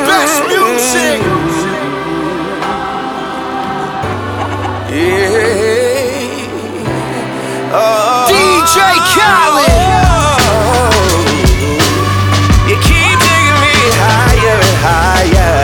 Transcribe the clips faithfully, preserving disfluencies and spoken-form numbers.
best music. Yeah. Oh. D J Khaled. You keep taking me higher and higher.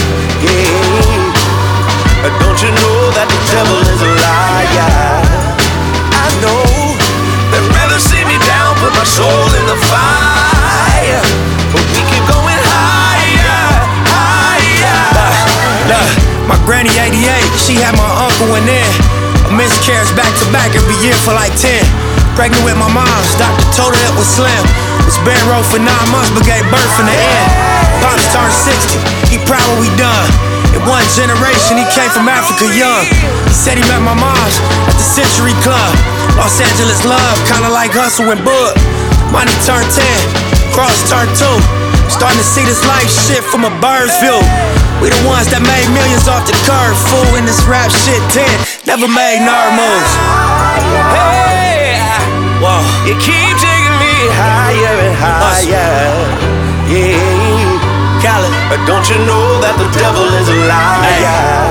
Yeah. Don't you know that the devil is a liar? I know they'd rather see me down, put my soul in the fire, but we keep going higher, higher. Look, look, my granny eighty-eight, she had my uncle in there. A miscarriage back to back every year for like ten. Pregnant with my mom's, doctor told her it was slim. Was bed row for nine months, but gave birth in the end. Pops turned sixty, he proud what we done. In one generation, he came from Africa young. He said he met my mom's at the Century Club. Los Angeles love, kinda like Hustle and Bud. Money turned ten, Cross turned two. Starting to see this life shit from a bird's view. We the ones that made millions off the curve. Fool in this rap shit, ten, never made nerd moves. Hey, whoa. You keep taking me higher and higher. Yeah. Khaled. But don't you know that the devil is a liar? Hey.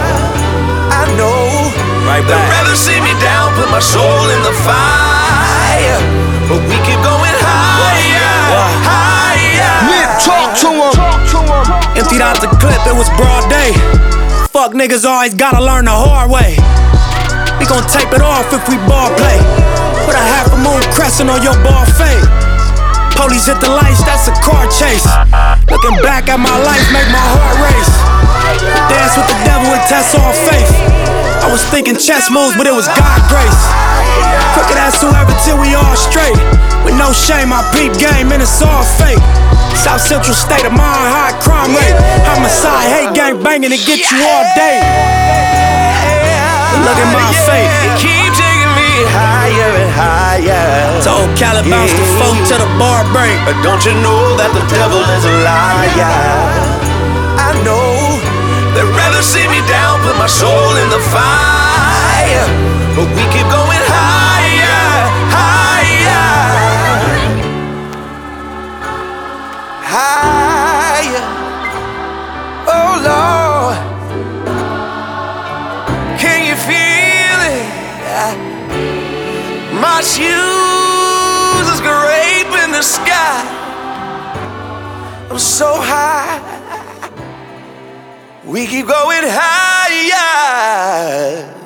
I know. Right they'd back. rather see me down, put my soul in the fire, but we keep going higher, What? higher. Nip, talk to him. Emptied out the clip, it was broad day. Fuck niggas always gotta learn the hard way. We gon' tape it off if we ball play. Put a half a moon crescent on your ball fade. Police hit the lights, that's a car chase. Looking back at my life, make my heart race. Dance with the devil and test all faith. I was thinking chess moves, but it was God grace. Crooked ass whoever till we all straight. With no shame, I peep game and it's all fake. South Central state of mind, high crime rate. Homicide, hate gang banging to get you all day. But look at my fate. You keep taking me higher and higher. Told Khaled bounce the phone to the bar break. But don't you know that the devil is a liar? I know they'd rather see me down, put my soul in the fire, but we keep going higher, higher, higher. Oh Lord, can you feel it? My shoes is scraping the sky. I'm so high. We keep going higher.